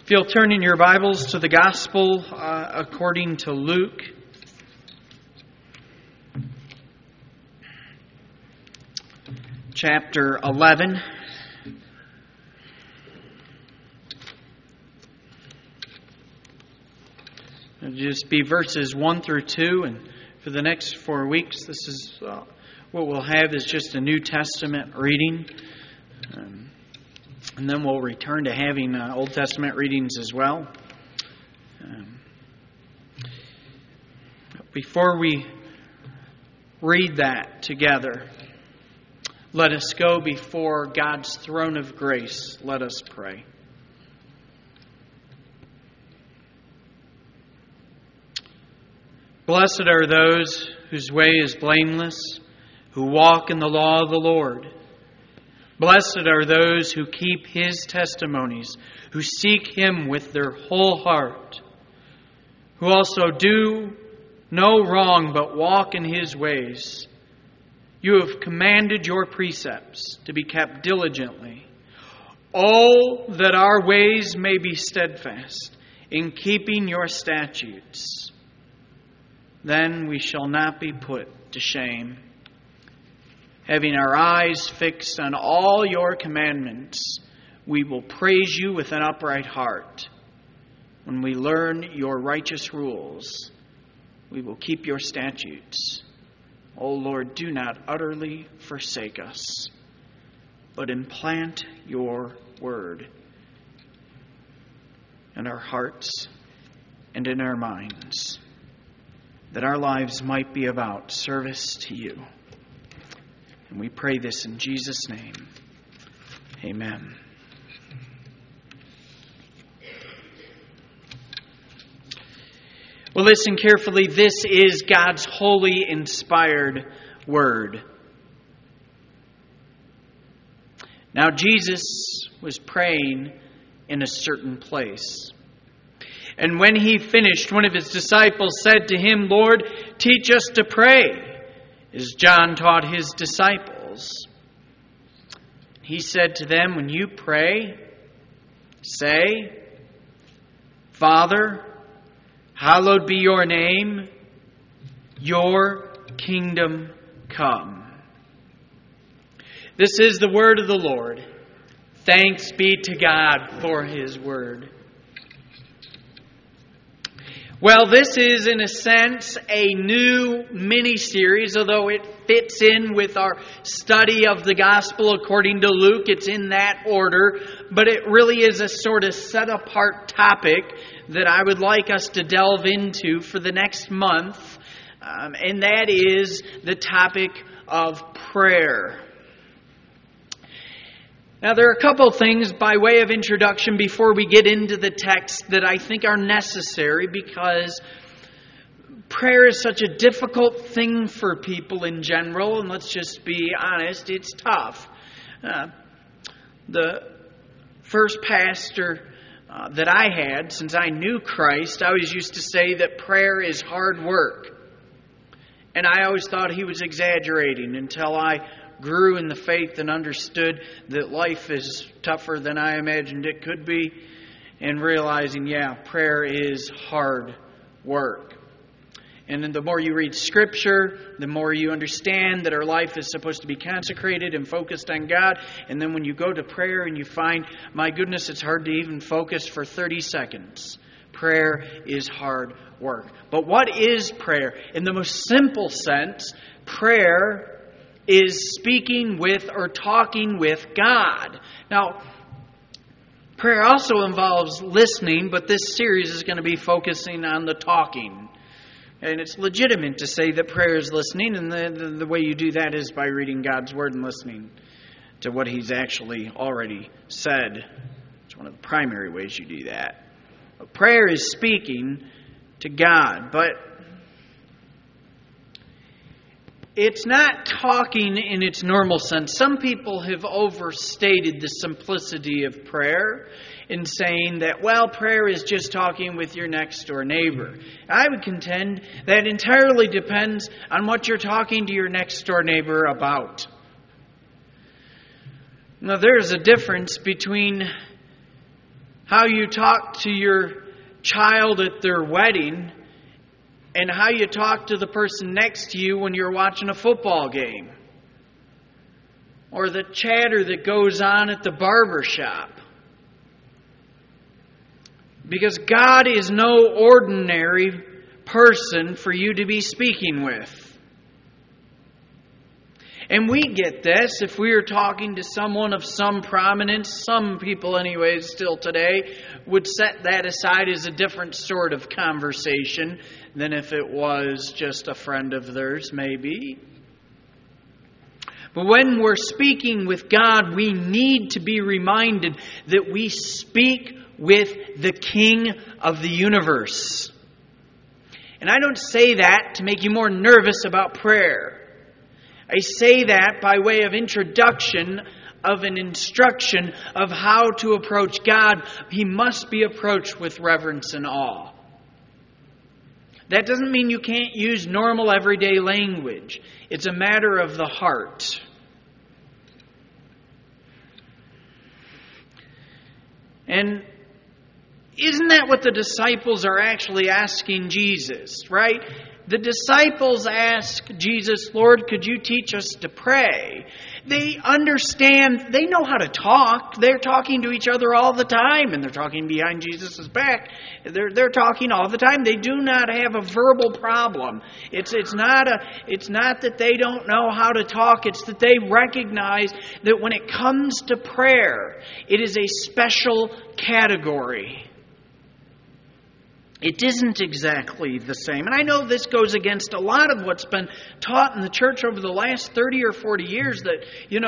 If you'll turn in your Bibles to the Gospel according to Luke, chapter 11. It'll just be verses 1 through 2, and for the next 4 weeks, this is what we'll have is just a New Testament reading. And then we'll return to having Old Testament readings as well. Before we read that together, let us go before God's throne of grace. Let us pray. Blessed are those whose way is blameless, who walk in the law of the Lord. Blessed are those who keep His testimonies, who seek Him with their whole heart, who also do no wrong but walk in His ways. You have commanded your precepts to be kept diligently. Oh, that our ways may be steadfast in keeping your statutes. Then we shall not be put to shame. Having our eyes fixed on all your commandments, we will praise you with an upright heart. When we learn your righteous rules, we will keep your statutes. O Lord, do not utterly forsake us, but implant your word in our hearts and in our minds, that our lives might be about service to you. And we pray this in Jesus' name. Amen. Well, listen carefully. This is God's holy, inspired word. Now, Jesus was praying in a certain place. And when he finished, one of his disciples said to him, "Lord, teach us to pray, as John taught his disciples." He said to them, "When you pray, say, 'Father, hallowed be your name, your kingdom come.'" This is the word of the Lord. Thanks be to God for His word. Well, this is, in a sense, a new mini-series, although it fits in with our study of the Gospel according to Luke. It's in that order, but it really is a sort of set-apart topic that I would like us to delve into for the next month, and that is the topic of prayer. Now, there are a couple things by way of introduction before we get into the text that I think are necessary, because prayer is such a difficult thing for people in general, and let's just be honest, it's tough. The first pastor that I had, since I knew Christ, I always used to say that prayer is hard work. And I always thought he was exaggerating until I grew in the faith and understood that life is tougher than I imagined it could be, and realizing, prayer is hard work. And then the more you read Scripture, the more you understand that our life is supposed to be consecrated and focused on God. And then when you go to prayer and you find, my goodness, it's hard to even focus for 30 seconds. Prayer is hard work. But what is prayer? In the most simple sense, prayer is speaking with or talking with God. Now, prayer also involves listening, but this series is going to be focusing on the talking. And it's legitimate to say that prayer is listening, and the way you do that is by reading God's Word and listening to what He's actually already said. It's one of the primary ways you do that. But prayer is speaking to God, but it's not talking in its normal sense. Some people have overstated the simplicity of prayer in saying that, prayer is just talking with your next door neighbor. I would contend that entirely depends on what you're talking to your next door neighbor about. Now, there's a difference between how you talk to your child at their wedding and how you talk to the person next to you when you're watching a football game, or the chatter that goes on at the barber shop. Because God is no ordinary person for you to be speaking with. And we get this if we are talking to someone of some prominence. Some people, anyways, still today would set that aside as a different sort of conversation than if it was just a friend of theirs, maybe. But when we're speaking with God, we need to be reminded that we speak with the King of the universe. And I don't say that to make you more nervous about prayer. I say that by way of introduction of an instruction of how to approach God. He must be approached with reverence and awe. That doesn't mean you can't use normal everyday language. It's a matter of the heart. And isn't that what the disciples are actually asking Jesus, right? The disciples ask Jesus, Lord, could you teach us to pray? They understand, they know how to talk. They're talking to each other all the time, and they're talking behind Jesus' back. They're talking all the time. They do not have a verbal problem. It's not that they don't know how to talk. It's that they recognize that when it comes to prayer, it is a special category. It isn't exactly the same. And I know this goes against a lot of what's been taught in the church over the last 30 or 40 years that,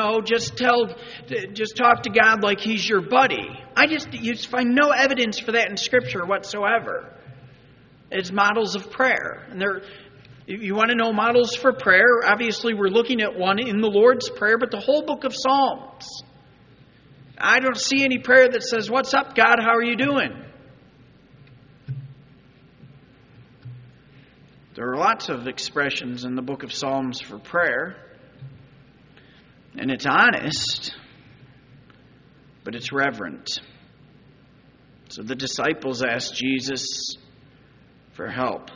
just talk to God like He's your buddy. You find no evidence for that in Scripture whatsoever. It's models of prayer. And if you want to know models for prayer, obviously we're looking at one in the Lord's Prayer, but the whole book of Psalms. I don't see any prayer that says, "What's up, God? How are you doing?" There are lots of expressions in the book of Psalms for prayer, and it's honest, but it's reverent. So the disciples asked Jesus for help.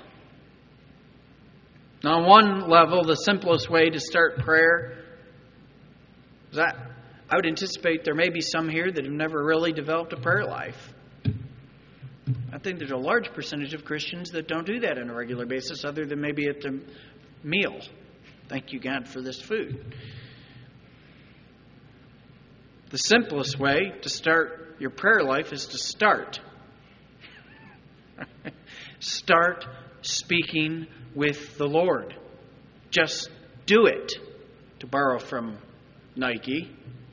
Now, on one level, the simplest way to start prayer is that I would anticipate there may be some here that have never really developed a prayer life. I think there's a large percentage of Christians that don't do that on a regular basis, other than maybe at the meal. Thank you, God, for this food. The simplest way to start your prayer life is to start. Start speaking with the Lord. Just do it, to borrow from Nike.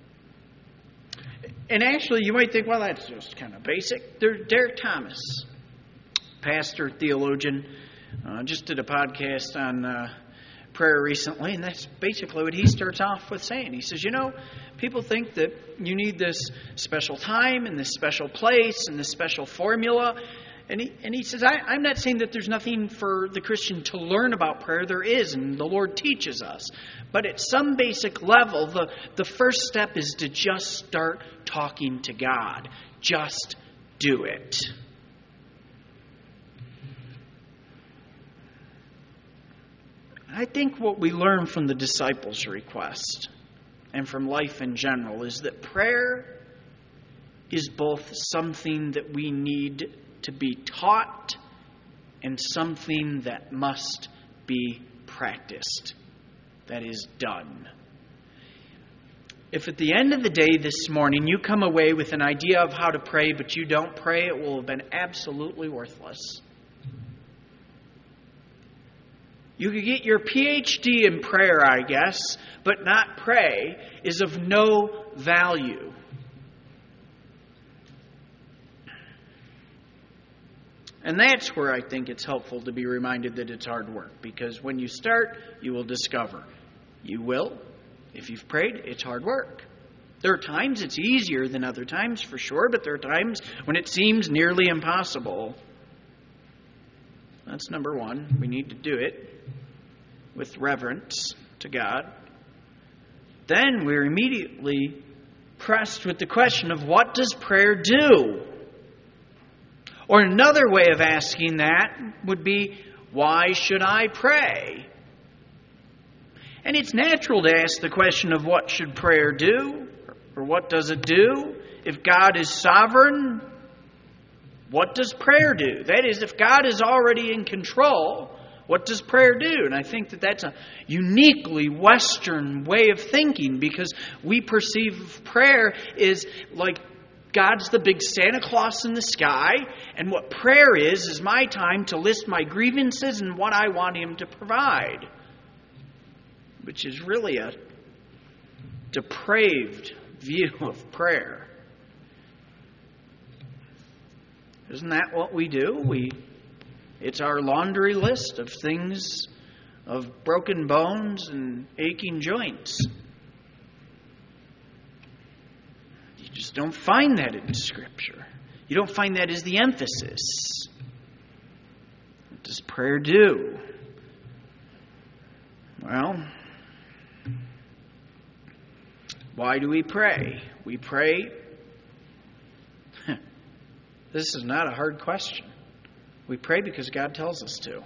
And actually, you might think, well, that's just kind of basic. Derek Thomas, pastor, theologian, just did a podcast on prayer recently, and that's basically what he starts off with saying. He says, people think that you need this special time and this special place and this special formula. And he says, I'm not saying that there's nothing for the Christian to learn about prayer. There is, and the Lord teaches us. But at some basic level, the first step is to just start talking to God. Just do it. I think what we learn from the disciples' request and from life in general is that prayer is both something that we need to be taught and something that must be practiced, that is done. If at the end of the day this morning you come away with an idea of how to pray but you don't pray, it will have been absolutely worthless. You could get your PhD in prayer, I guess, but not pray is of no value. And that's where I think it's helpful to be reminded that it's hard work. Because when you start, you will discover. You will. If you've prayed, it's hard work. There are times it's easier than other times, for sure. But there are times when it seems nearly impossible. That's number one. We need to do it with reverence to God. Then we're immediately pressed with the question of what does prayer do? Or another way of asking that would be, why should I pray? And it's natural to ask the question of what should prayer do? Or what does it do? If God is sovereign, what does prayer do? That is, if God is already in control, what does prayer do? And I think that that's a uniquely Western way of thinking, because we perceive prayer is like God's the big Santa Claus in the sky, and what prayer is my time to list my grievances and what I want Him to provide, which is really a depraved view of prayer. Isn't that what we do? It's our laundry list of things, of broken bones and aching joints. You just don't find that in Scripture. You don't find that as the emphasis. What does prayer do? Well, why do we pray? We pray. This is not a hard question. We pray because God tells us to.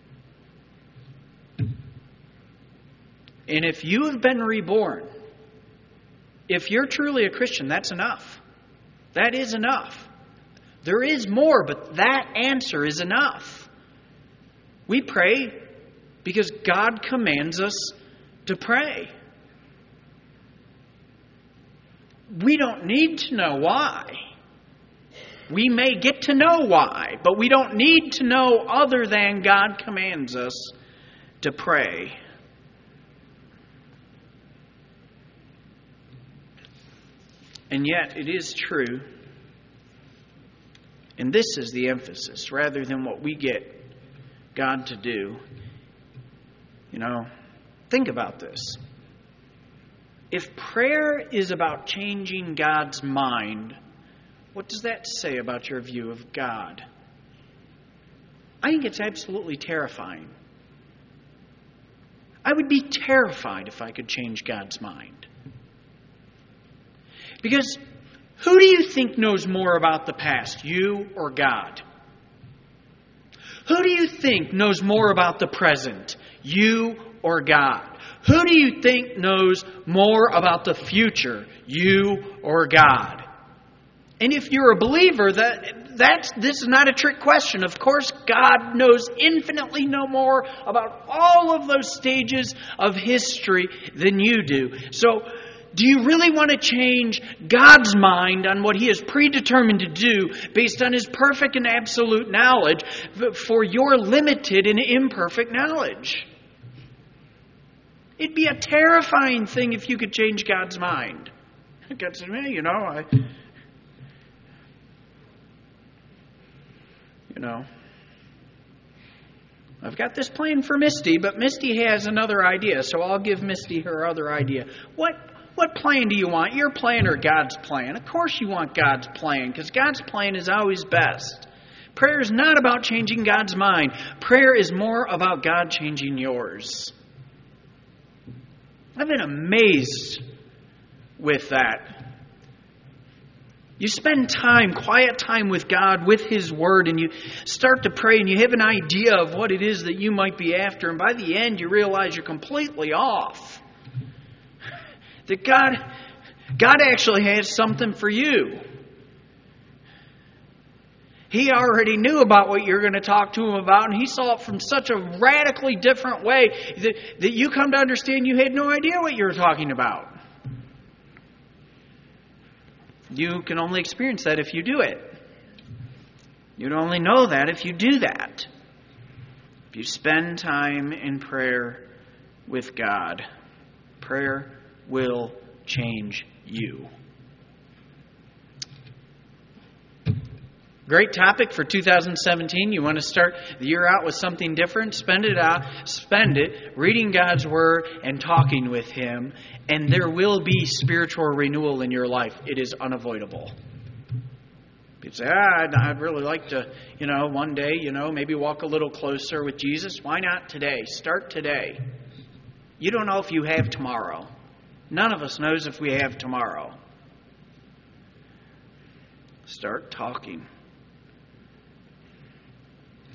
And if you have been reborn, if you're truly a Christian, that's enough. That is enough. There is more, but that answer is enough. We pray because God commands us to pray. We don't need to know why. We may get to know why, but we don't need to know other than God commands us to pray. And yet it is true, and this is the emphasis, rather than what we get God to do. Think about this. If prayer is about changing God's mind, what does that say about your view of God? I think it's absolutely terrifying. I would be terrified if I could change God's mind. Because who do you think knows more about the past, you or God? Who do you think knows more about the present, you or God? Who do you think knows more about the future, you or God? And if you're a believer, this is not a trick question. Of course, God knows infinitely no more about all of those stages of history than you do. So, do you really want to change God's mind on what He is predetermined to do based on His perfect and absolute knowledge for your limited and imperfect knowledge? It'd be a terrifying thing if you could change God's mind. God said, I've got this plan for Misty, but Misty has another idea, so I'll give Misty her other idea. What plan do you want? Your plan or God's plan? Of course you want God's plan, because God's plan is always best. Prayer is not about changing God's mind. Prayer is more about God changing yours. I've been amazed with that. You spend time, quiet time with God, with His Word, and you start to pray, and you have an idea of what it is that you might be after, and by the end you realize you're completely off. That God actually has something for you. He already knew about what you're going to talk to Him about, and He saw it from such a radically different way that you come to understand you had no idea what you were talking about. You can only experience that if you do it. You'd only know that if you do that. If you spend time in prayer with God, prayer will change you. Great topic for 2017. You want to start the year out with something different? Spend it reading God's Word and talking with Him, and there will be spiritual renewal in your life. It is unavoidable. People say, I'd really like to, one day, maybe walk a little closer with Jesus. Why not today? Start today. You don't know if you have tomorrow. None of us knows if we have tomorrow. Start talking.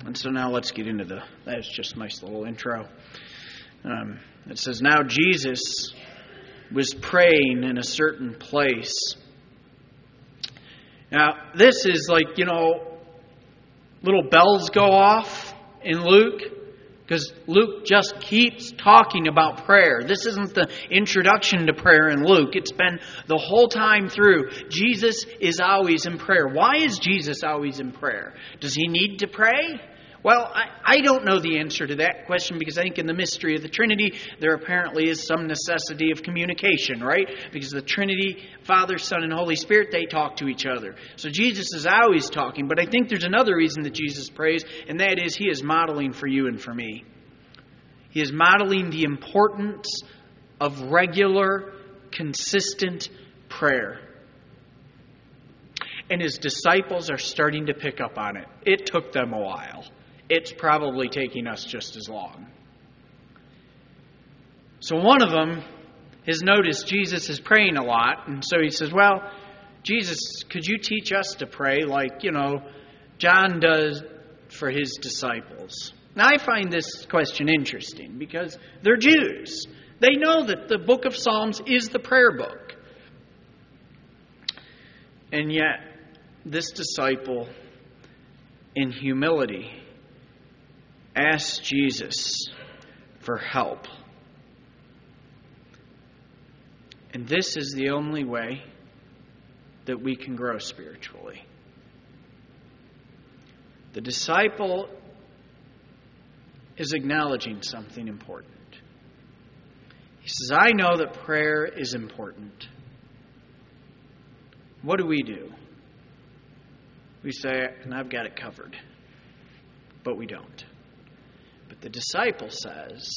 And so now let's get into that's just a nice little intro. It says, now Jesus was praying in a certain place. Now, this is like, little bells go off in Luke, because Luke just keeps talking about prayer. This isn't the introduction to prayer in Luke. It's been the whole time through. Jesus is always in prayer. Why is Jesus always in prayer? Does he need to pray? Well, I don't know the answer to that question, because I think in the mystery of the Trinity, there apparently is some necessity of communication, right? Because the Trinity, Father, Son, and Holy Spirit, they talk to each other. So Jesus is always talking, but I think there's another reason that Jesus prays, and that is he is modeling for you and for me. He is modeling the importance of regular, consistent prayer. And his disciples are starting to pick up on it. It took them a while. It's probably taking us just as long. So one of them has noticed Jesus is praying a lot. And so he says, well, Jesus, could you teach us to pray like, John does for his disciples? Now, I find this question interesting because they're Jews. They know that the book of Psalms is the prayer book. And yet, this disciple, in humility, asked Jesus for help. And this is the only way that we can grow spiritually. The disciple is acknowledging something important. He says, I know that prayer is important. What do? We say, and I've got it covered. But we don't. But the disciple says,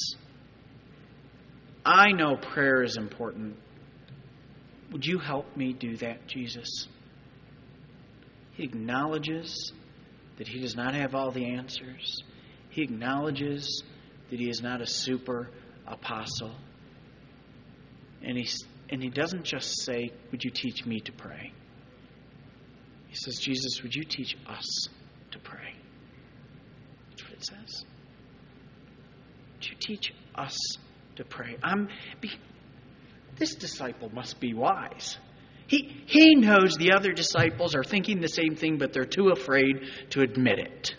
I know prayer is important. Would you help me do that, Jesus? He acknowledges that he does not have all the answers. He acknowledges that he is not a super apostle. And he doesn't just say, would you teach me to pray? He says, Jesus, would you teach us to pray? That's what it says. Would you teach us to pray? This disciple must be wise. He knows the other disciples are thinking the same thing, but they're too afraid to admit it.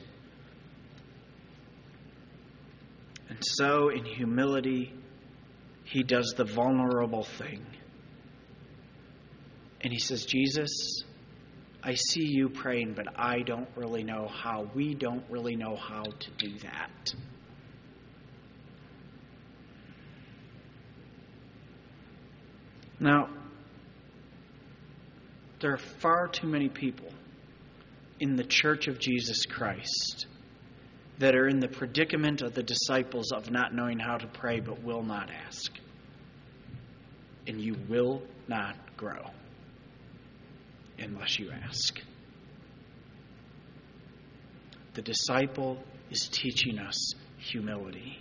And so, in humility, he does the vulnerable thing. And he says, Jesus, I see you praying, but I don't really know how. We don't really know how to do that. Now, there are far too many people in the Church of Jesus Christ that are in the predicament of the disciples of not knowing how to pray but will not ask. And you will not grow unless you ask. The disciple is teaching us humility.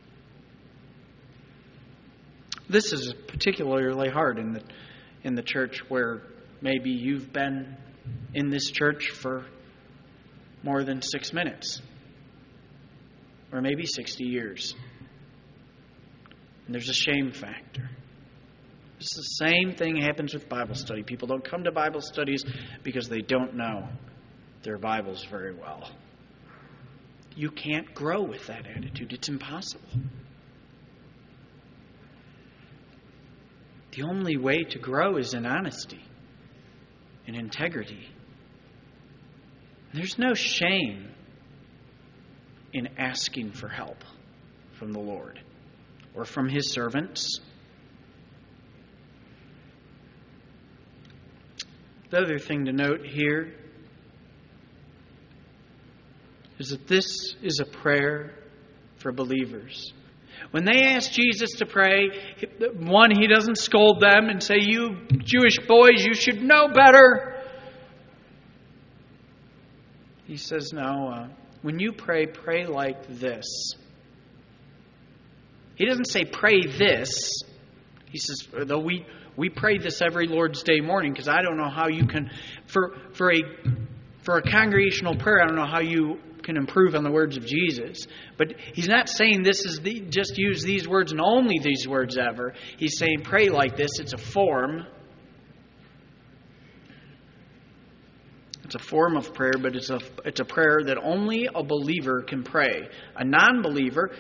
This is particularly hard in the church where maybe you've been in this church for more than 6 minutes. Or maybe 60 years. And there's a shame factor. It's the same thing happens with Bible study. People don't come to Bible studies because they don't know their Bibles very well. You can't grow with that attitude. It's impossible. The only way to grow is in honesty, in integrity. There's no shame in asking for help from the Lord or from His servants. The other thing to note here is that this is a prayer for believers. When they ask Jesus to pray, one, He doesn't scold them and say, you Jewish boys, you should know better. He says, no, when you pray, pray like this. He doesn't say pray this. He says, though we pray this every Lord's Day morning, because I don't know how you can, for a For a congregational prayer, I don't know how you can improve on the words of Jesus. But He's not saying this is just use these words and only these words ever. He's saying pray like this. It's a form. It's a form of prayer, but it's a prayer that only a believer can pray. A non-believer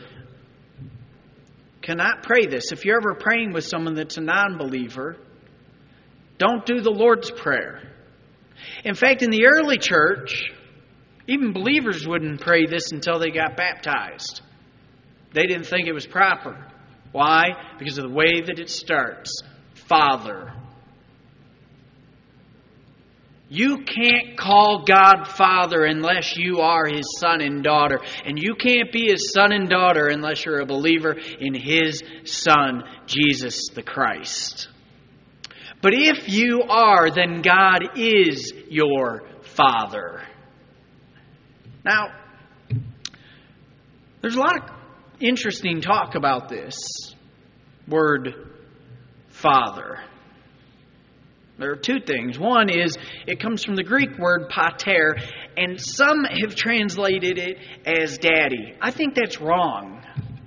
cannot pray this. If you're ever praying with someone that's a non-believer, don't do the Lord's Prayer. In fact, in the early church, even believers wouldn't pray this until they got baptized. They didn't think it was proper. Why? Because of the way that it starts. Father. You can't call God Father unless you are His son and daughter. And you can't be His son and daughter unless you're a believer in His Son, Jesus the Christ. But if you are, then God is your Father. Now, there's a lot of interesting talk about this word Father. There are two things. One is it comes from the Greek word pater, and some have translated it as daddy. I think that's wrong.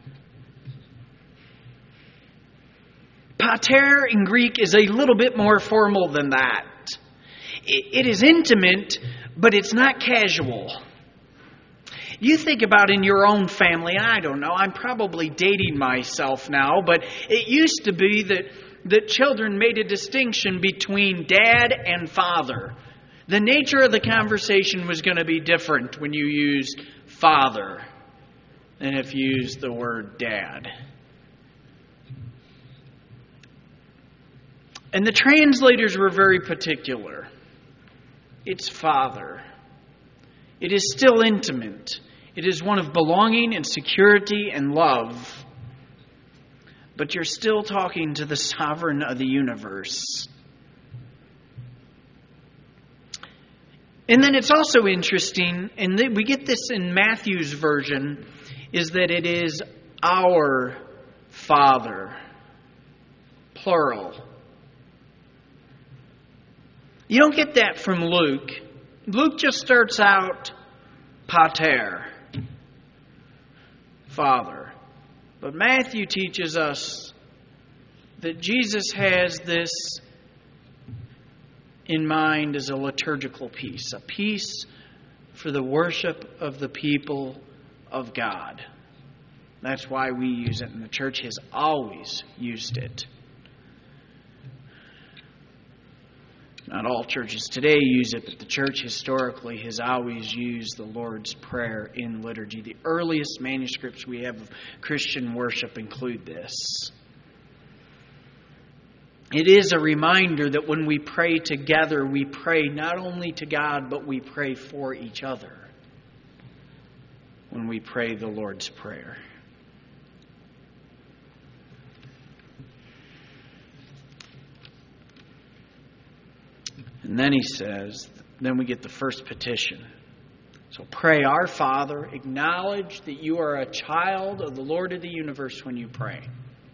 Pater in Greek is a little bit more formal than that. It is intimate, but it's not casual. You think about in your own family, I don't know, I'm probably dating myself now, but it used to be that children made a distinction between dad and father. The nature of the conversation was going to be different when you used father than if you used the word dad. And the translators were very particular. It's Father. It is still intimate. It is one of belonging and security and love. But you're still talking to the sovereign of the universe. And then it's also interesting, and we get this in Matthew's version, is that it is our Father, plural. You don't get that from Luke. Luke just starts out pater, Father. But Matthew teaches us that Jesus has this in mind as a liturgical piece, a piece for the worship of the people of God. That's why we use it, and the church has always used it. Not all churches today use it, but the church historically has always used the Lord's Prayer in liturgy. The earliest manuscripts we have of Christian worship include this. It is a reminder that when we pray together, we pray not only to God, but we pray for each other when we pray the Lord's Prayer. And then he says, then we get the first petition. So pray, Our Father, acknowledge that you are a child of the Lord of the universe when you pray.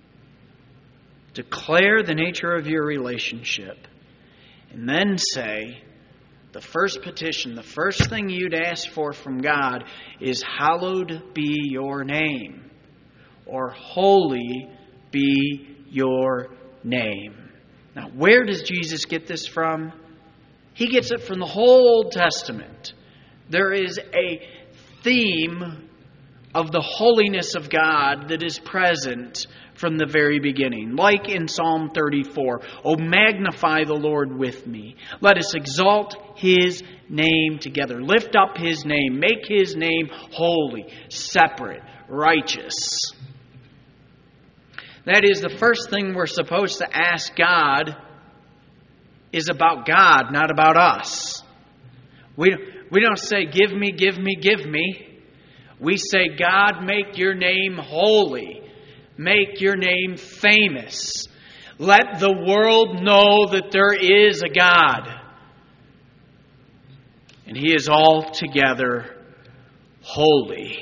Declare the nature of your relationship. And then say, the first petition, the first thing you'd ask for from God is, hallowed be your name. Or holy be your name. Now, where does Jesus get this from? He gets it from the whole Old Testament. There is a theme of the holiness of God that is present from the very beginning. Like in Psalm 34, "O magnify the Lord with me. Let us exalt His name together. Lift up His name. Make His name holy, separate, righteous." That is, the first thing we're supposed to ask God is about God, not about us. We don't say, give me, give me, give me. We say, God, make your name holy. Make your name famous. Let the world know that there is a God. And He is altogether holy.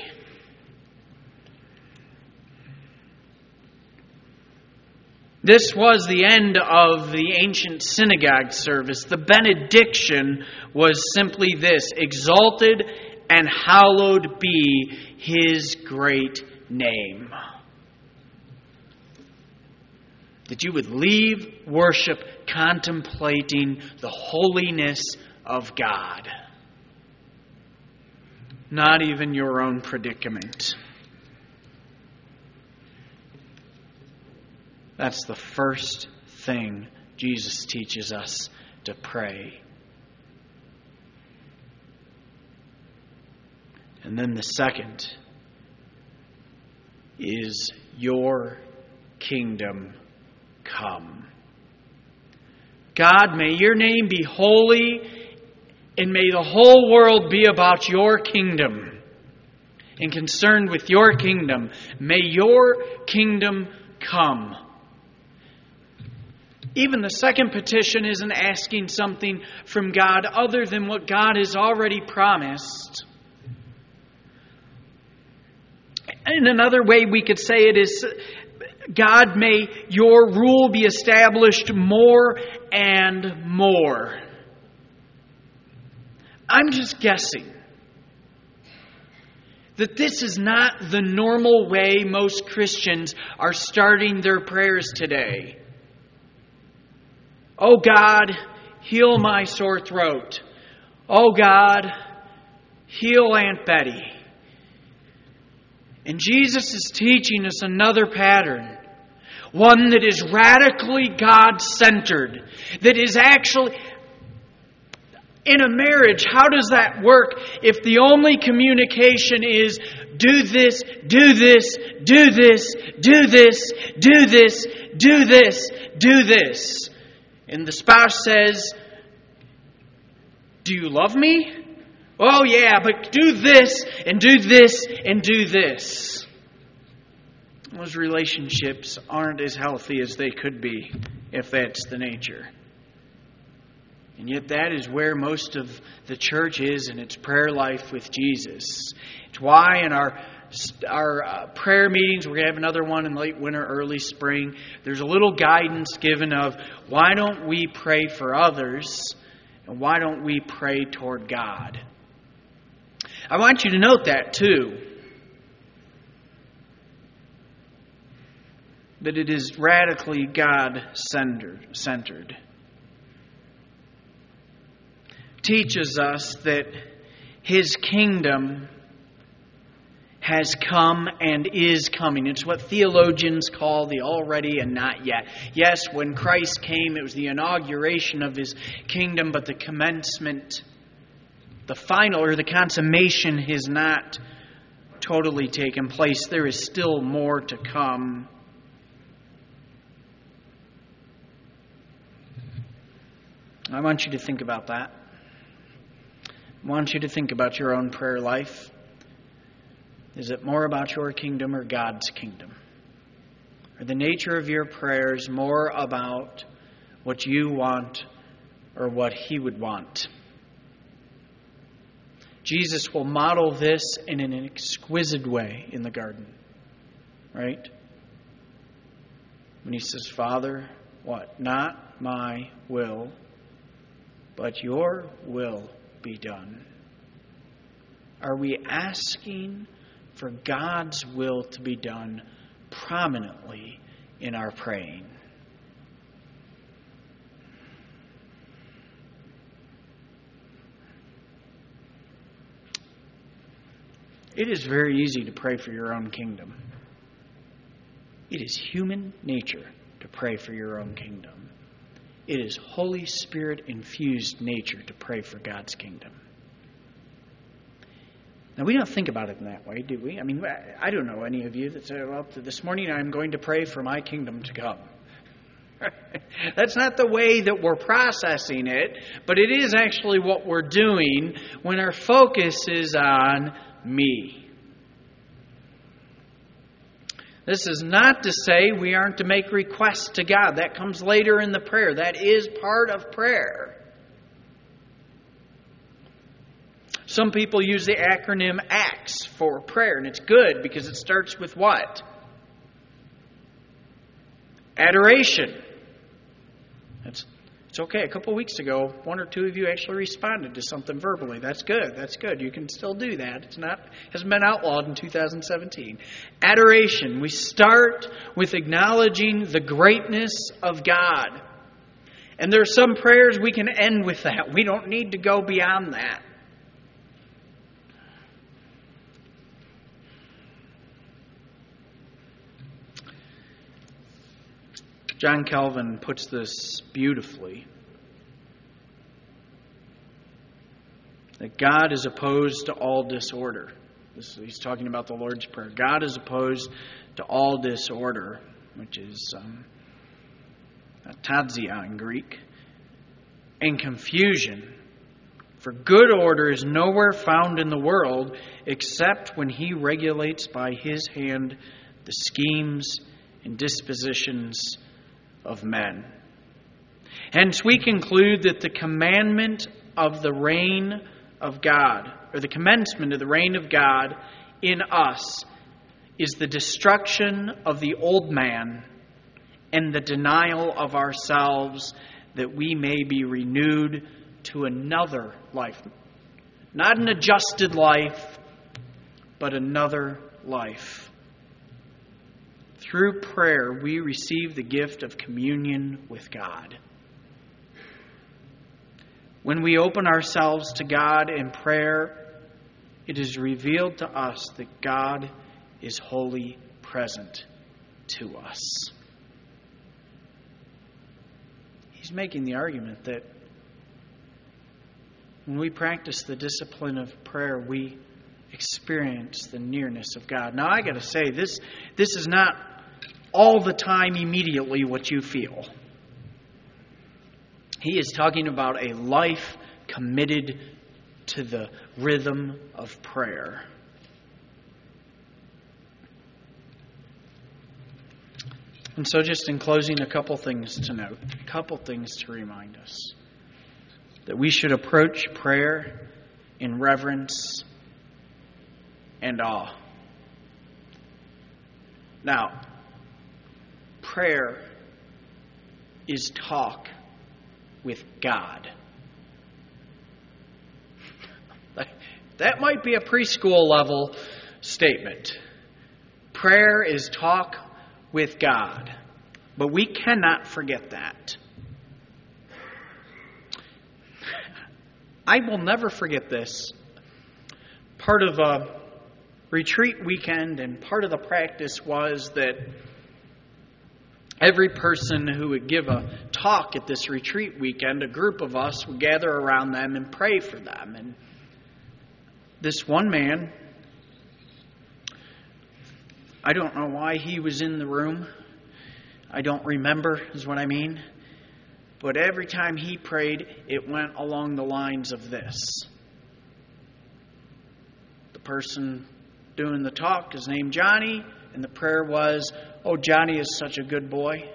This was the end of the ancient synagogue service. The benediction was simply this: exalted and hallowed be His great name. That you would leave worship contemplating the holiness of God. Not even your own predicament. That's the first thing Jesus teaches us to pray. And then the second is, your kingdom come. God, may your name be holy, and may the whole world be about your kingdom and concerned with your kingdom. May your kingdom come. Even the second petition isn't asking something from God other than what God has already promised. In another way we could say it is, God, may your rule be established more and more. I'm just guessing that this is not the normal way most Christians are starting their prayers today. Oh God, heal my sore throat. Oh God, heal Aunt Betty. And Jesus is teaching us another pattern. One that is radically God-centered. That is actually... In a marriage, how does that work if the only communication is do this, do this, do this, do this, do this, do this, do this? And the spouse says, do you love me? Oh yeah, but do this and do this and do this. Those relationships aren't as healthy as they could be if that's the nature. And yet that is where most of the church is in its prayer life with Jesus. It's why in our prayer meetings, we're going to have another one in late winter, early spring, there's a little guidance given of why don't we pray for others and why don't we pray toward God. I want you to note that too. That it is radically God-centered. Teaches us that His kingdom has come and is coming. It's what theologians call the already and not yet. Yes, when Christ came, it was the inauguration of His kingdom, but the commencement, the final or the consummation has not totally taken place. There is still more to come. I want you to think about that. I want you to think about your own prayer life. Is it more about your kingdom or God's kingdom? Are the nature of your prayers more about what you want or what He would want? Jesus will model this in an exquisite way in the garden. Right? When He says, Father, what? Not my will, but your will be done. Are we asking for God's will to be done prominently in our praying? It is very easy to pray for your own kingdom. It is human nature to pray for your own kingdom. It is Holy Spirit-infused nature to pray for God's kingdom. Now, we don't think about it in that way, do we? I mean, I don't know any of you that say, well, this morning I'm going to pray for my kingdom to come. That's not the way that we're processing it, but it is actually what we're doing when our focus is on me. This is not to say we aren't to make requests to God. That comes later in the prayer. That is part of prayer. Some people use the acronym ACTS for prayer, and it's good because it starts with what? Adoration. It's okay. A couple of weeks ago, one or two of you actually responded to something verbally. That's good. That's good. You can still do that. Hasn't been outlawed in 2017. Adoration. We start with acknowledging the greatness of God. And there are some prayers we can end with that. We don't need to go beyond that. John Calvin puts this beautifully. That God is opposed to all disorder. He's talking about the Lord's Prayer. God is opposed to all disorder, which is tadzia in Greek, and confusion. For good order is nowhere found in the world except when He regulates by His hand the schemes and dispositions of men. Hence we conclude that the commandment of the reign of God, or the commencement of the reign of God in us, is the destruction of the old man and the denial of ourselves, that we may be renewed to another life. Not an adjusted life, but another life. Through prayer, we receive the gift of communion with God. When we open ourselves to God in prayer, it is revealed to us that God is wholly present to us. He's making the argument that when we practice the discipline of prayer, we experience the nearness of God. Now, I got to say, this is not all the time immediately what you feel. He is talking about a life committed to the rhythm of prayer. And so just in closing, a couple things to note, a couple things to remind us. That we should approach prayer in reverence and awe. Now, prayer is talk with God. That might be a preschool level statement. Prayer is talk with God. But we cannot forget that. I will never forget this. Part of a retreat weekend and part of the practice was that every person who would give a talk at this retreat weekend, a group of us would gather around them and pray for them. And this one man, I don't know why he was in the room. I don't remember, is what I mean. But every time he prayed, it went along the lines of this. The person doing the talk is named Johnny, and the prayer was, "Oh, Johnny is such a good boy.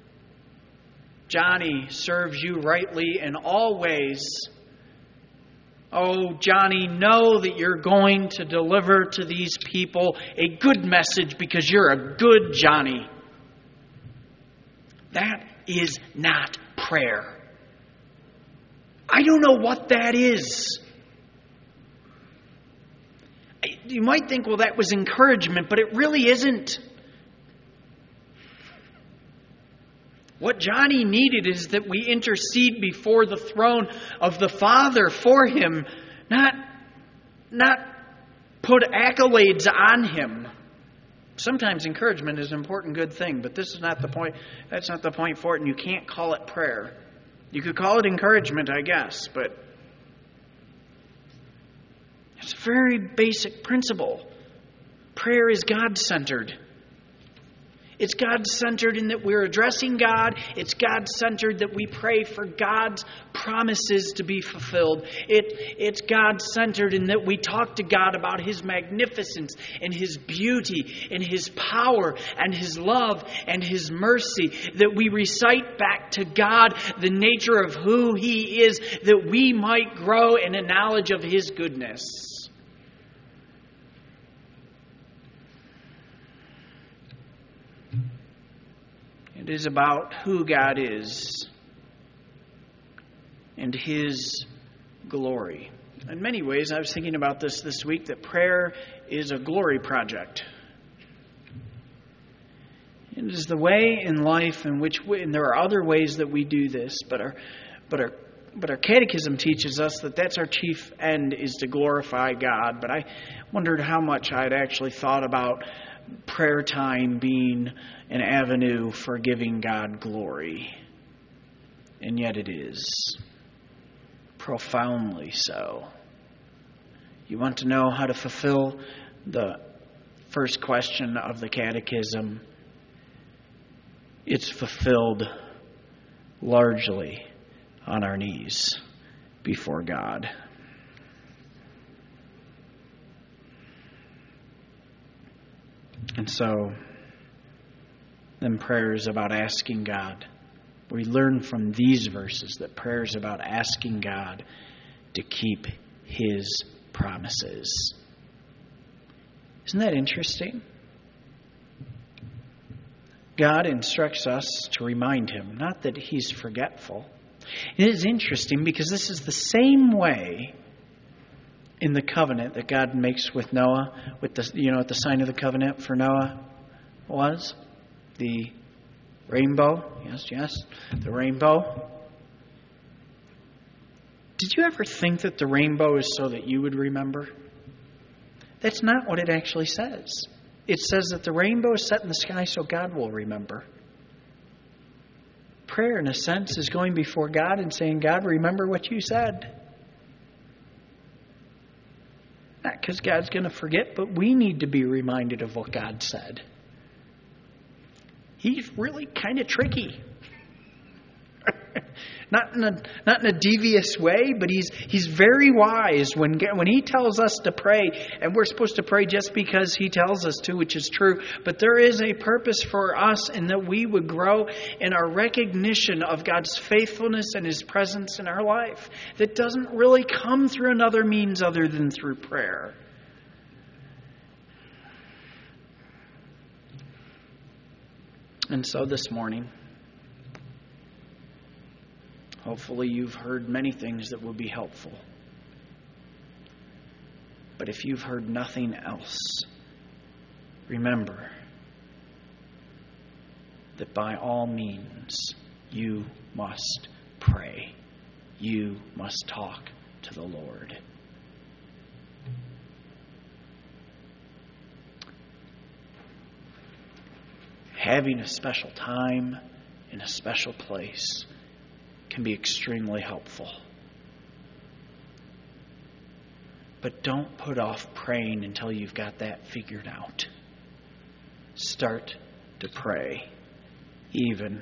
Johnny serves you rightly in all ways. Oh, Johnny, know that you're going to deliver to these people a good message because you're a good Johnny." That is not prayer. I don't know what that is. You might think, well, that was encouragement, but it really isn't. What Johnny needed is that we intercede before the throne of the Father for him, not put accolades on him. Sometimes encouragement is an important, good thing, but this is not the point. That's not the point for it, and you can't call it prayer. You could call it encouragement, I guess, but it's a very basic principle. Prayer is God-centered. It's God-centered in that we're addressing God. It's God-centered that we pray for God's promises to be fulfilled. It's God-centered in that we talk to God about His magnificence and His beauty and His power and His love and His mercy. That we recite back to God the nature of who He is, that we might grow in a knowledge of His goodness. And It is about who God is and His glory. In many ways, I was thinking about this week, that prayer is a glory project. It is the way in life in which and there are other ways that we do this, but our catechism teaches us that that's our chief end, is to glorify God. But I wondered how much I'd actually thought about prayer time being an avenue for giving God glory. And yet it is. Profoundly so. You want to know how to fulfill the first question of the catechism? It's fulfilled largely on our knees before God. And so, then prayer is about asking God. We learn from these verses that prayer is about asking God to keep His promises. Isn't that interesting? God instructs us to remind Him, not that He's forgetful. It is interesting because this is the same way in the covenant that God makes with Noah, with the sign of the covenant for Noah was the rainbow. Yes, the rainbow. Did you ever think that the rainbow is so that you would remember? That's not what it actually says. It says that the rainbow is set in the sky so God will remember. Prayer, in a sense, is going before God and saying, God, remember what you said. Not because God's going to forget, but we need to be reminded of what God said. He's really kind of tricky. Not in a devious way, but he's very wise when he tells us to pray, and we're supposed to pray just because He tells us to, which is true. But there is a purpose for us in that we would grow in our recognition of God's faithfulness and His presence in our life. That doesn't really come through another means other than through prayer. And so this morning, hopefully you've heard many things that will be helpful. But if you've heard nothing else, remember that by all means you must pray. You must talk to the Lord. Having a special time in a special place can be extremely helpful. But don't put off praying until you've got that figured out. Start to pray even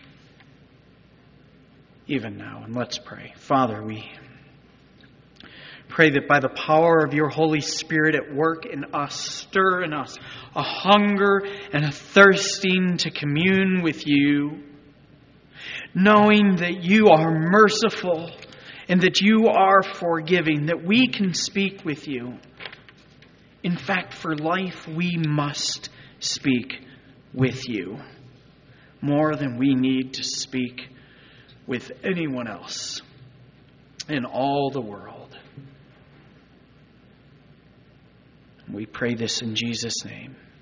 now. And let's pray. Father, we pray that by the power of your Holy Spirit at work in us, stir in us a hunger and a thirsting to commune with you, knowing that you are merciful and that you are forgiving, that we can speak with you. In fact, for life, we must speak with you more than we need to speak with anyone else in all the world. We pray this in Jesus' name.